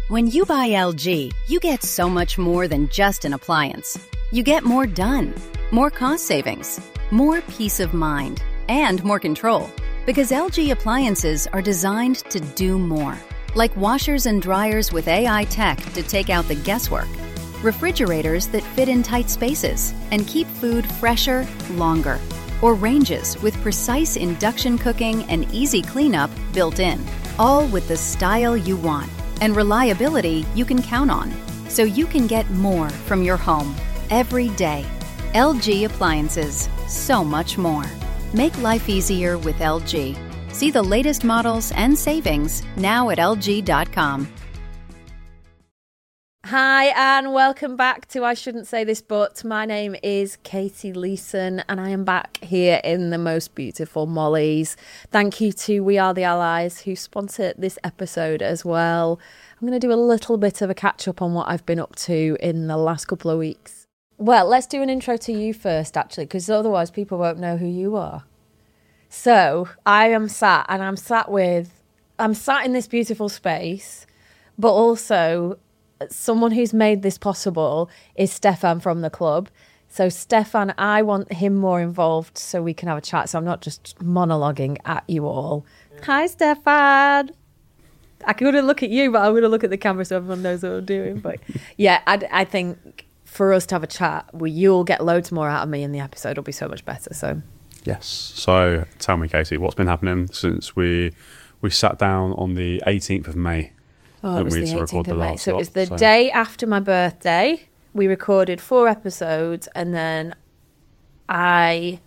When you buy LG, you get so much more than just an appliance. You get more done, more cost savings, more peace of mind, and more control. Because LG appliances are designed to do more. Like washers and dryers with AI tech to take out the guesswork. Refrigerators that fit in tight spaces and keep food fresher longer. Or ranges with precise induction cooking and easy cleanup built in. All with the style you want and reliability you can count on. So you can get more from your home every day. LG Appliances. So much more. Make life easier with LG. See the latest models and savings now at LG.com. Hi and welcome back to I Shouldn't Say This But. My name is Katie Leeson and I am back here in the most beautiful Molly's. Thank you to We Are The Allies who sponsor this episode as well. I'm going to do a little bit of a catch up on what I've been up to in the last couple of weeks. Well, let's do an intro to you first actually, because otherwise people won't know who you are. So I'm sat in this beautiful space, but also someone who's made this possible is Stefan from the club. So Stefan, I want him more involved so we can have a chat. So I'm not just monologuing at you all. Hi, Stefan. I could look at you, but I'm going to look at the camera so everyone knows what I'm doing. But yeah, I think for us to have a chat, you'll get loads more out of me and the episode will be so much better. So yes. So tell me, Katie, what's been happening since we sat down on the 18th of May? Oh, it was the 18th of May. So it was the day after my birthday. We recorded 4 episodes and then I've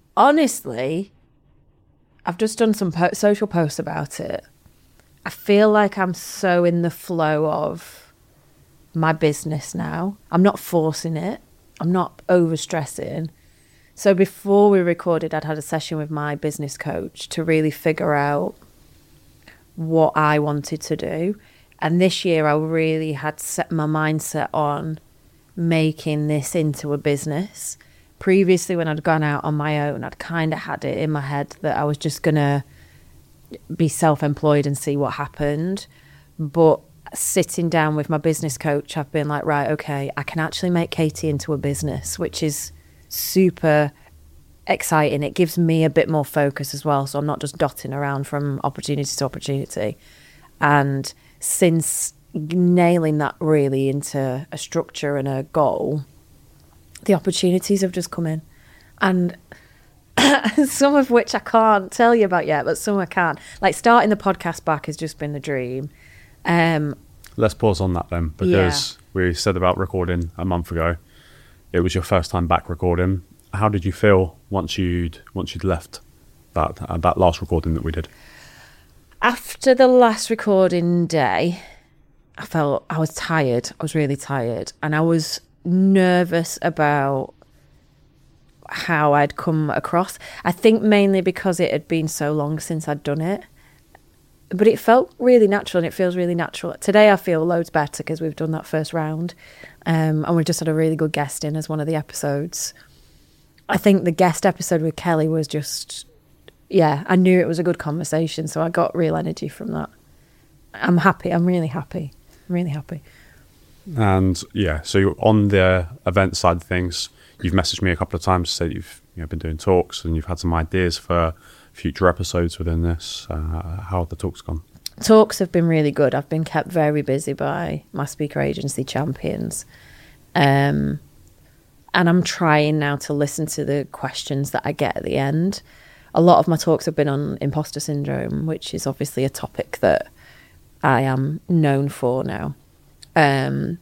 just done some social posts about it. I feel like I'm so in the flow of my business now. I'm not forcing it. I'm not overstressing. So before we recorded, I'd had a session with my business coach to really figure out what I wanted to do. And this year I really had set my mindset on making this into a business. Previously, when I'd gone out on my own, I'd kind of had it in my head that I was just going to be self-employed and see what happened. But sitting down with my business coach, I've been like, right, okay, I can actually make Katie into a business, which is super exciting. It gives me a bit more focus as well. So I'm not just dotting around from opportunity to opportunity. And since nailing that really into a structure and a goal, the opportunities have just come in. And some of which I can't tell you about yet, but some I can. Like starting the podcast back has just been a dream. Let's pause on that then, because we said about recording a month ago. It was your first time back recording. How did you feel once you'd left that last recording that we did? After the last recording day, I was tired. I was really tired. And I was nervous about how I'd come across. I think mainly because it had been so long since I'd done it. But it felt really natural and it feels really natural. Today I feel loads better because we've done that first round. And we've just had a really good guest in as one of the episodes. I think the guest episode with Kelly was just... yeah, I knew it was a good conversation, so I got real energy from that. I'm happy. I'm really happy. I'm really happy. And yeah, so you're on the event side of things. You've messaged me a couple of times to say you've been doing talks and you've had some ideas for future episodes within this. How have the talks gone? Talks have been really good. I've been kept very busy by my speaker agency champions. And I'm trying now to listen to the questions that I get at the end. A lot of my talks have been on imposter syndrome, which is obviously a topic that I am known for now. And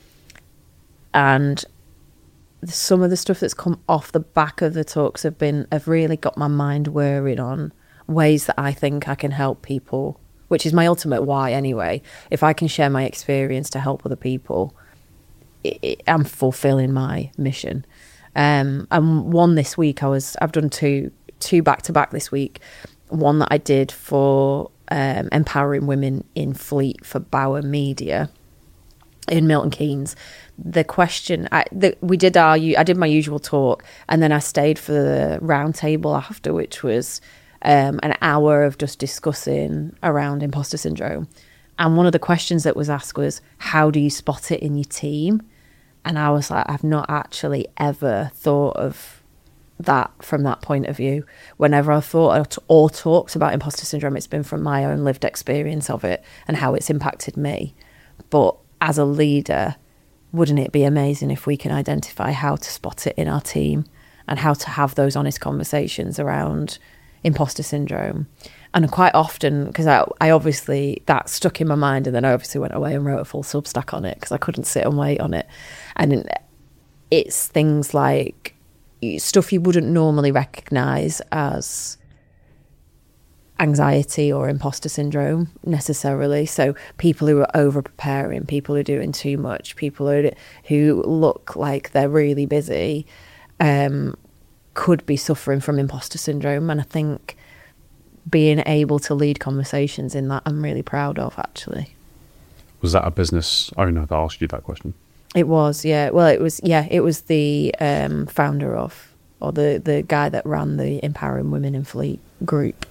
some of the stuff that's come off the back of the talks have really got my mind whirring on ways that I think I can help people, which is my ultimate why anyway. If I can share my experience to help other people, I'm fulfilling my mission. And one this week, I've done two back-to-back this week. One that I did for empowering women in fleet for Bauer Media in Milton Keynes. The question, I did my usual talk, and then I stayed for the round table after, which was an hour of just discussing around imposter syndrome. And one of the questions that was asked was, how do you spot it in your team? And I was like, I've not actually ever thought of that from that point of view. Whenever I've thought or talked about imposter syndrome, it's been from my own lived experience of it and how it's impacted me. But as a leader, wouldn't it be amazing if we can identify how to spot it in our team and how to have those honest conversations around imposter syndrome? And quite often, because I obviously, that stuck in my mind, and then I obviously went away and wrote a full Substack on it because I couldn't sit and wait on it. And it's things like stuff you wouldn't normally recognise as anxiety or imposter syndrome necessarily. So people who are over preparing, people who are doing too much, people who look like they're really busy could be suffering from imposter syndrome. And I think being able to lead conversations in that, I'm really proud of, actually. Was that a business owner that asked you that question? It was, yeah. Well, it was the founder of, or the guy that ran the Empowering Women in Fleet group.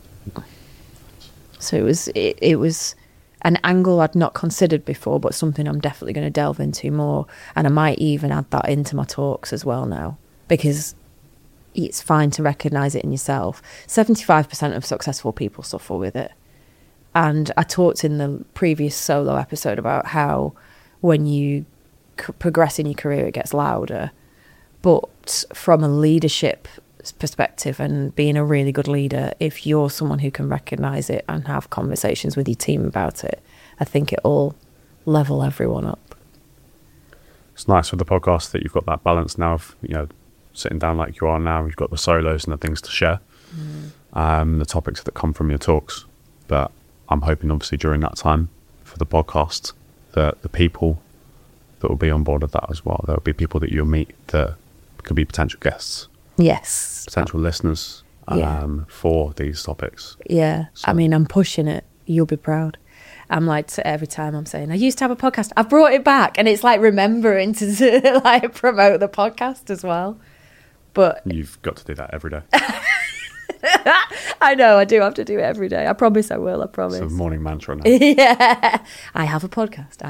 So it was an angle I'd not considered before, but something I'm definitely going to delve into more. And I might even add that into my talks as well now, because it's fine to recognise it in yourself. 75% of successful people suffer with it. And I talked in the previous solo episode about how when you progress in your career, it gets louder. But from a leadership perspective and being a really good leader, if you're someone who can recognise it and have conversations with your team about it, I think it'll level everyone up. It's nice with the podcast that you've got that balance now of, sitting down like you are now. You've got the solos and the things to share, the topics that come from your talks. But I'm hoping, obviously, during that time for the podcast, that the people that will be on board of that as well, there'll be people that you'll meet that could be potential guests. Yes. Potential listeners for these topics. Yeah. So. I mean, I'm pushing it. You'll be proud. I'm like, every time I'm saying, I used to have a podcast, I've brought it back. And it's like remembering to like promote the podcast as well. But you've got to do that every day. I know, I do have to do it every day. I promise I will, I promise. It's a morning mantra now. Yeah. I have a podcast.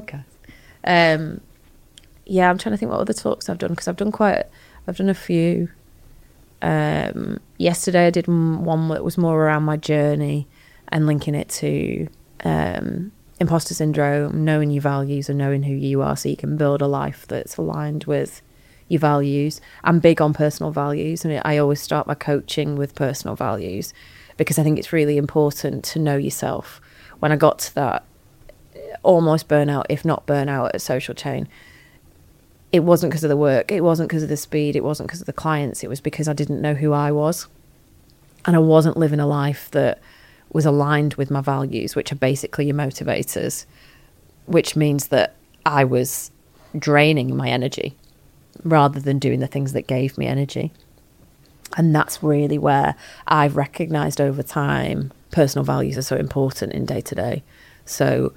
Yeah, I'm trying to think what other talks I've done, because I've done a few. Yesterday I did one that was more around my journey and linking it to imposter syndrome, knowing your values and knowing who you are so you can build a life that's aligned with your values. I'm big on personal values, and I always start my coaching with personal values because I think it's really important to know yourself. When I got to that almost burnout, if not burnout at Social Chain, it wasn't because of the work, it wasn't because of the speed, it wasn't because of the clients, it was because I didn't know who I was. And I wasn't living a life that was aligned with my values, which are basically your motivators, which means that I was draining my energy rather than doing the things that gave me energy. And that's really where I've recognised over time personal values are so important in day-to-day. So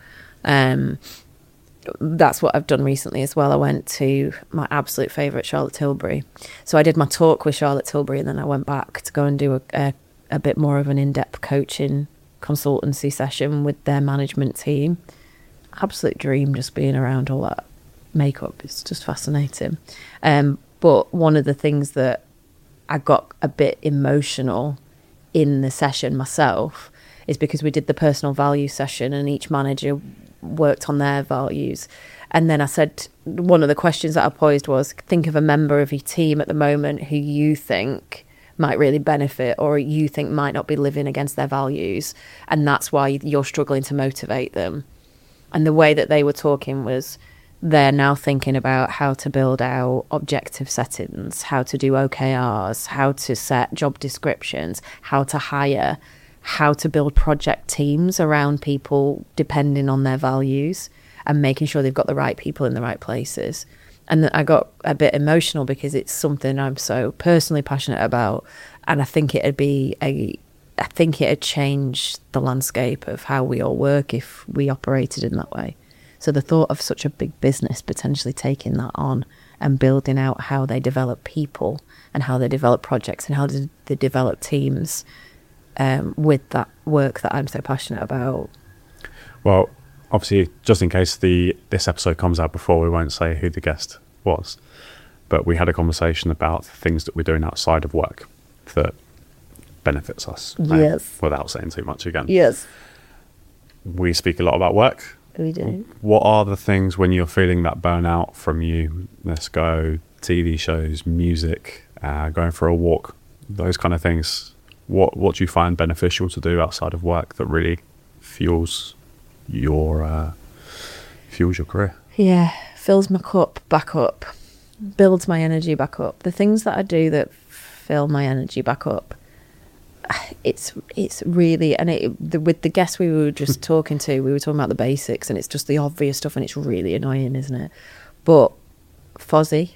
that's what I've done recently as well. I went to my absolute favourite, Charlotte Tilbury. So I did my talk with Charlotte Tilbury, and then I went back to go and do a bit more of an in-depth coaching consultancy session with their management team. Absolute dream just being around all that makeup. It's just fascinating. But one of the things that I got a bit emotional in the session myself is because we did the personal value session and each manager worked on their values. And then I said, one of the questions that I posed was, think of a member of your team at the moment who you think might really benefit or you think might not be living against their values, and that's why you're struggling to motivate them. And the way that they were talking was, they're now thinking about how to build out objective settings, how to do OKRs, how to set job descriptions, how to hire, how to build project teams around people depending on their values and making sure they've got the right people in the right places. And I got a bit emotional because it's something I'm so personally passionate about, and I think it'd change the landscape of how we all work if we operated in that way. So the thought of such a big business potentially taking that on and building out how they develop people and how they develop projects and how they develop teams with that work that I'm so passionate about. Well, obviously, just in case this episode comes out before, we won't say who the guest was. But we had a conversation about things that we're doing outside of work that benefits us. Yes. Without saying too much again. Yes. We speak a lot about work. We do. What are the things when you're feeling that burnout from you? Let's go TV shows, music, going for a walk, those kind of things. What do you find beneficial to do outside of work that really fuels your career? Yeah, fills my cup back up, builds my energy back up. The things that I do that fill my energy back up, it's really, and with the guests we were just talking to, we were talking about the basics, and it's just the obvious stuff, and it's really annoying, isn't it? But Fozzie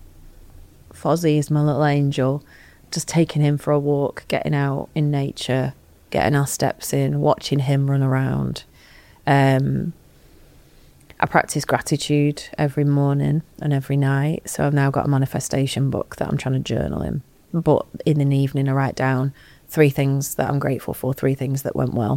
is my little angel. Just taking him for a walk, getting out in nature, getting our steps in, watching him run around. I practice gratitude every morning and every night. So I've now got a manifestation book that I'm trying to journal in. But in an evening, I write down 3 things that I'm grateful for, 3 things that went well.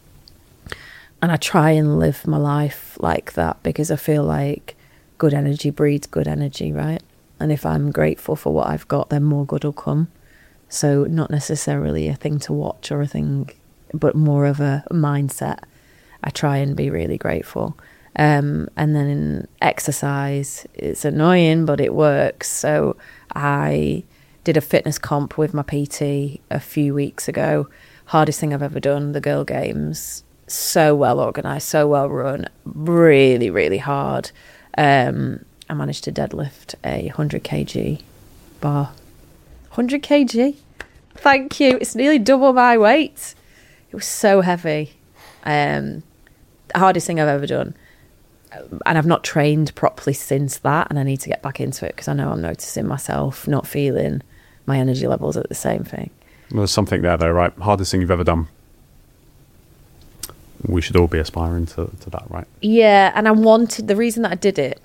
And I try and live my life like that, because I feel like good energy breeds good energy, right? And if I'm grateful for what I've got, then more good will come. So not necessarily a thing to watch or a thing, but more of a mindset. I try and be really grateful. And then in exercise, it's annoying, but it works. So I did a fitness comp with my PT a few weeks ago. Hardest thing I've ever done, the Girl Games. So well organised, so well run, really, really hard. I managed to deadlift a 100 kg bar. 100 kg? Thank you. It's nearly double my weight. It was so heavy. Hardest thing I've ever done. And I've not trained properly since that, and I need to get back into it, because I know I'm noticing myself not feeling my energy levels at the same thing. Well, there's something there, though, right? Hardest thing you've ever done. We should all be aspiring to that, right? Yeah, and the reason that I did it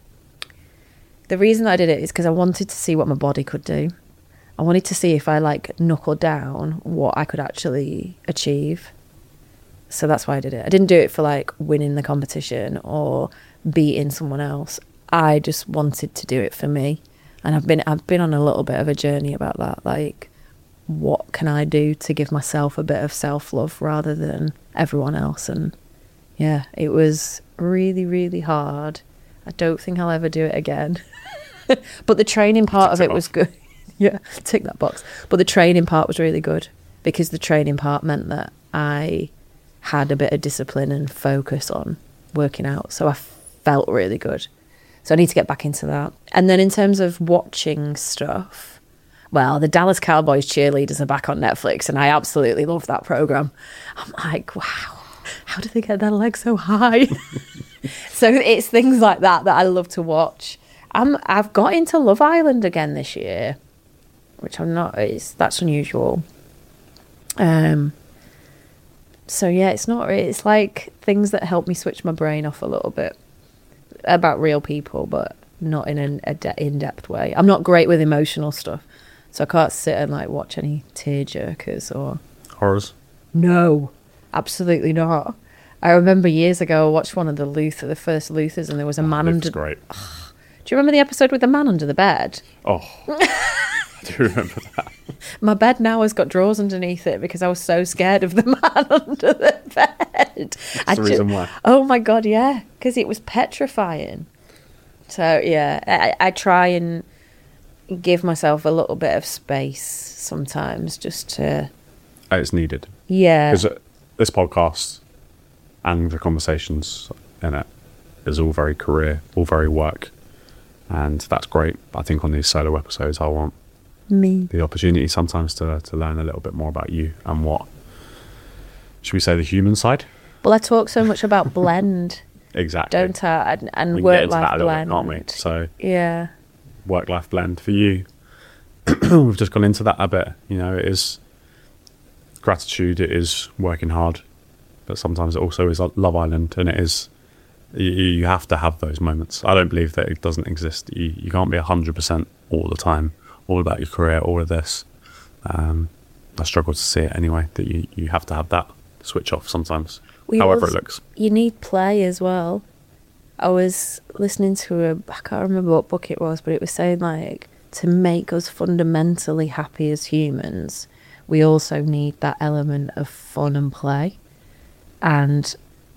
is because I wanted to see what my body could do. I wanted to see if I knuckled down what I could actually achieve. So that's why I did it. I didn't do it for winning the competition or beating someone else. I just wanted to do it for me. And I've been on a little bit of a journey about that. What can I do to give myself a bit of self-love rather than everyone else? And yeah, it was really, really hard. I don't think I'll ever do it again. But the training part of it was good. Yeah, tick that box. But the training part was really good, because the training part meant that I had a bit of discipline and focus on working out. So I felt really good. So I need to get back into that. And then in terms of watching stuff, well, the Dallas Cowboys cheerleaders are back on Netflix, and I absolutely love that program. I'm like, wow, how do they get their legs so high? So it's things like that I love to watch. I've got into Love Island again this year, which I'm not. That's unusual. So yeah, it's like things that help me switch my brain off a little bit about real people, but not in an in-depth way. I'm not great with emotional stuff, so I can't sit and watch any tearjerkers or horrors. No, absolutely not. I remember years ago I watched one of the first Luthers, and there was a man under. Great. Do you remember the episode with the man under the bed? Oh, I do remember that. My bed now has got drawers underneath it because I was so scared of the man under the bed. That's the reason why. Oh my God, yeah, because it was petrifying. So yeah, I try and give myself a little bit of space sometimes, just to. It's needed. Yeah. Because this podcast and the conversations in it is all very career, all very work. And that's great. I think on these solo episodes, I want the opportunity sometimes to learn a little bit more about you and what, should we say, the human side? Well, I talk so much about blend. Exactly. Don't I? And we work-life blend. Bit, can't we? So yeah. Work-life blend for you. We've just gone into that a bit. It is gratitude, it is working hard, but sometimes it also is Love Island, and it is... You have to have those moments. I don't believe that it doesn't exist. You can't be 100% all the time, all about your career, all of this. I struggle to see it anyway, that you have to have that switch off sometimes. however it looks. You need play as well. I was listening to I can't remember what book it was, but it was saying like to make us fundamentally happy as humans, we also need that element of fun and play. And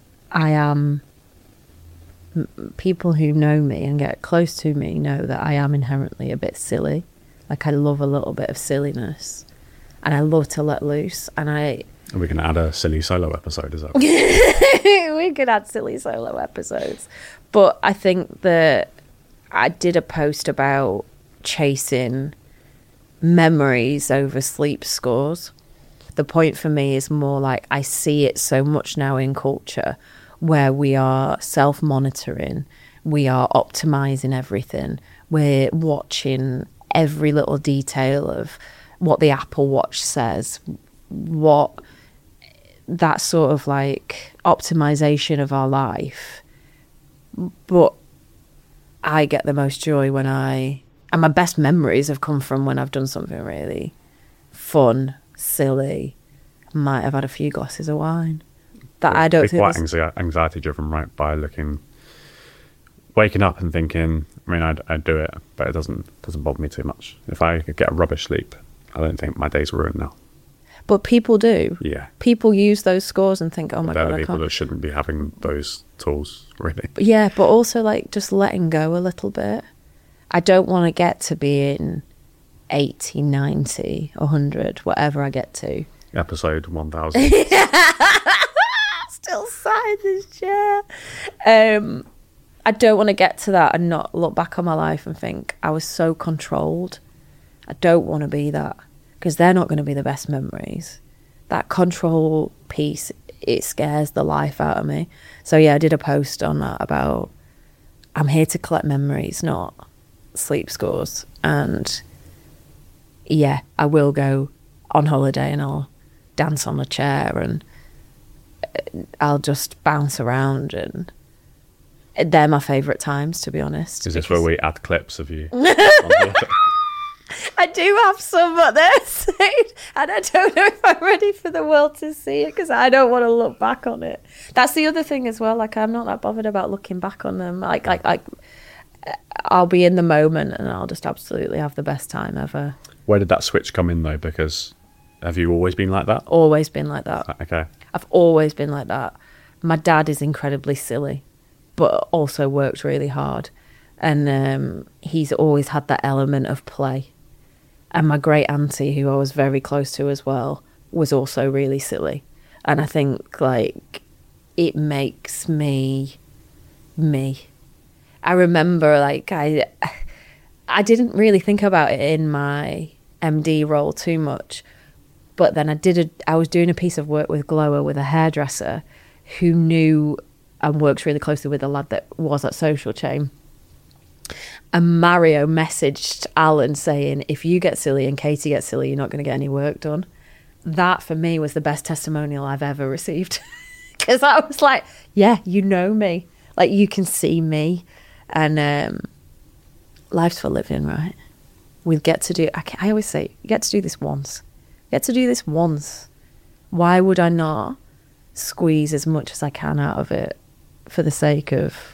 people who know me and get close to me know that I am inherently a bit silly. Like I love a little bit of silliness and I love to let loose. And we can add a silly solo episode, is that? We could add silly solo episodes. But I think that I did a post about chasing memories over sleep scores. The point for me is more like I see it so much now in culture where we are self-monitoring, we are optimizing everything, we're watching every little detail of what the Apple Watch says, what that sort of like optimization of our life. But I get the most joy when and my best memories have come from when I've done something really fun, silly, might have had a few glasses of wine. That I don't think quite anxiety driven, right? By waking up and thinking, I mean, I do it, but it doesn't bother me too much. If I could get a rubbish sleep, I don't think my day's ruined now. But people do. Yeah. People use those scores and think, oh my God, they're the I people can't. that shouldn't be having those tools, really. Yeah, but also like just letting go a little bit. I don't want to get to being 80, 90, 100, whatever I get to. Episode 1000. Still sat in this chair. I don't want to get to that and not look back on my life and think I was so controlled. I don't want to be that because they're not going to be the best memories. That control piece, it scares the life out of me. So yeah, I did a post on that about I'm here to collect memories, not sleep scores. And yeah, I will go on holiday and I'll dance on a chair and I'll just bounce around, and they're my favourite times, to be honest. Is this where we add clips of you? I do have some, but they're saved, and I don't know if I'm ready for the world to see it because I don't want to look back on it. That's the other thing as well. Like I'm not that bothered about looking back on them. Like I'll be in the moment and I'll just absolutely have the best time ever. Where did that switch come in though? Because have you always been like that? Always been like that. Okay. I've always been like that. My dad is incredibly silly, but also works really hard. And he's always had that element of play. And my great auntie, who I was very close to as well, was also really silly. And I think, like, it makes me me. I remember, like, I didn't really think about it in my MD role too much. But then I was doing a piece of work with Glower with a hairdresser who knew and works really closely with a lad that was at Social Chain. And Mario messaged Alan saying, if you get silly and Katie gets silly, you're not going to get any work done. That for me was the best testimonial I've ever received. Because I was like, yeah, you know me. Like you can see me. And life's for living, right? We get to do, I always say, you get to do this once. You get to do this once. Why would I not squeeze as much as I can out of it for the sake of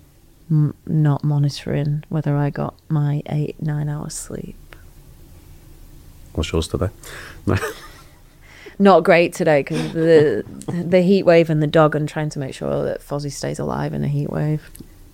not monitoring whether I got my 8-9 hours sleep? What's yours today? No. Not great today because the heat wave and the dog, and trying to make sure that Fozzie stays alive in a heat wave.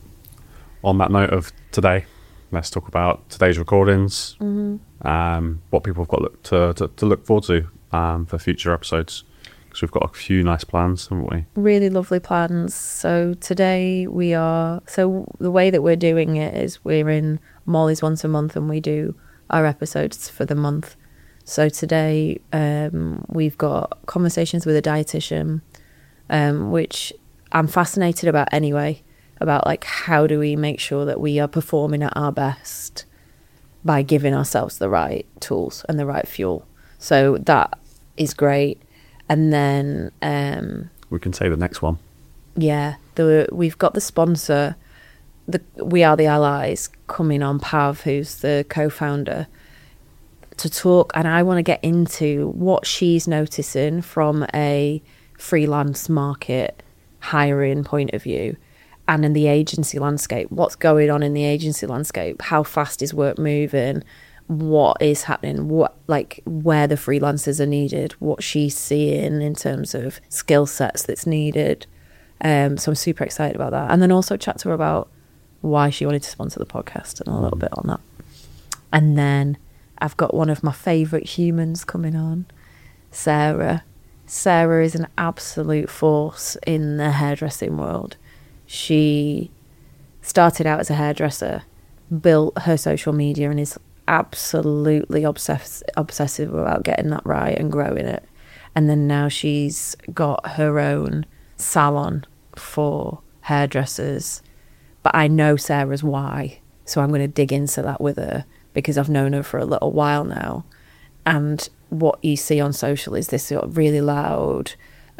On that note of today, let's talk about today's recordings. What people have got to look forward to for future episodes. Because we've got a few nice plans, haven't we? Really lovely plans. So today so the way that we're doing it is we're in Molly's once a month and we do our episodes for the month. So today we've got conversations with a dietitian, which I'm fascinated about anyway, about like how do we make sure that we are performing at our best by giving ourselves the right tools and the right fuel. So that is great. And then we can say the next one. Yeah, we've got the sponsor, We Are the Allies, coming on, Pav, who's the co-founder, to talk. And I want to get into what she's noticing from a freelance market hiring point of view, and in the agency landscape. What's going on in the agency landscape? How fast is work moving? What is happening? Where the freelancers are needed? What she's seeing in terms of skill sets that's needed. So I'm super excited about that. And then also chat to her about why she wanted to sponsor the podcast and a little bit on that. And then I've got one of my favourite humans coming on, Sarah. Sarah is an absolute force in the hairdressing world. She started out as a hairdresser, built her social media, and is absolutely obsessive about getting that right and growing it. And then now she's got her own salon for hairdressers. But I know Sarah's why, so I'm going to dig into that with her because I've known her for a little while now. And what you see on social is this sort of really loud,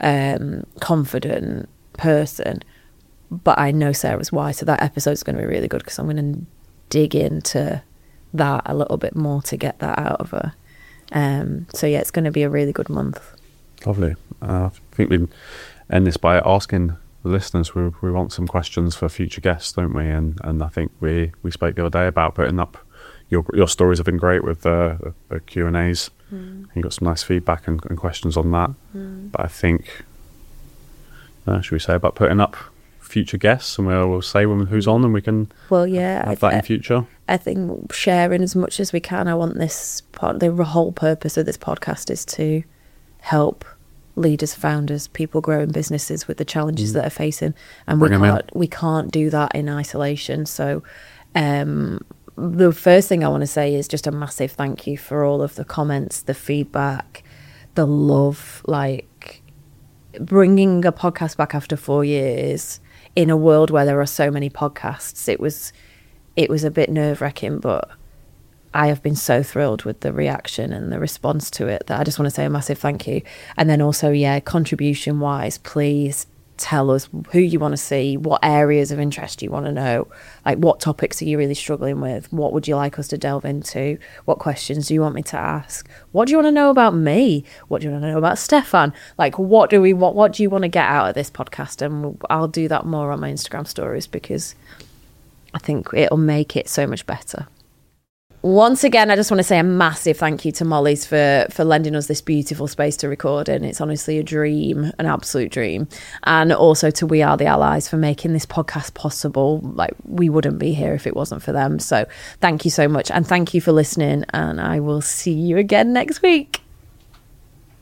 confident person. But I know Sarah's why, so that episode's going to be really good because I'm going to dig into that a little bit more to get that out of her. So yeah, it's going to be a really good month. Lovely. I think we end this by asking the listeners, we want some questions for future guests, don't we? And I think we spoke the other day about putting up your stories have been great with the Q&As. You got some nice feedback and questions on that. But I think, should we say about putting up future guests, and we'll say who's on, and we can have that in future. I think sharing as much as we can. I want the whole purpose of this podcast is to help leaders, founders, people growing businesses with the challenges that are facing, and we can't do that in isolation. So the first thing I want to say is just a massive thank you for all of the comments, the feedback, the love, like bringing a podcast back after 4 years in a world where there are so many podcasts. It was a bit nerve-wracking, but I have been so thrilled with the reaction and the response to it that I just want to say a massive thank you. And then also, contribution-wise, please tell us who you want to see, what areas of interest you want to know, like what topics are you really struggling with, what would you like us to delve into, what questions do you want me to ask, what do you want to know about me, what do you want to know about Stefan, like what do you want to get out of this podcast. And I'll do that more on my Instagram stories because I think it'll make it so much better. Once again, I just want to say a massive thank you to Molly's for lending us this beautiful space to record in. It's honestly a dream, an absolute dream. And also to We Are the Allies for making this podcast possible. Like, we wouldn't be here if it wasn't for them. So thank you so much. And thank you for listening. And I will see you again next week.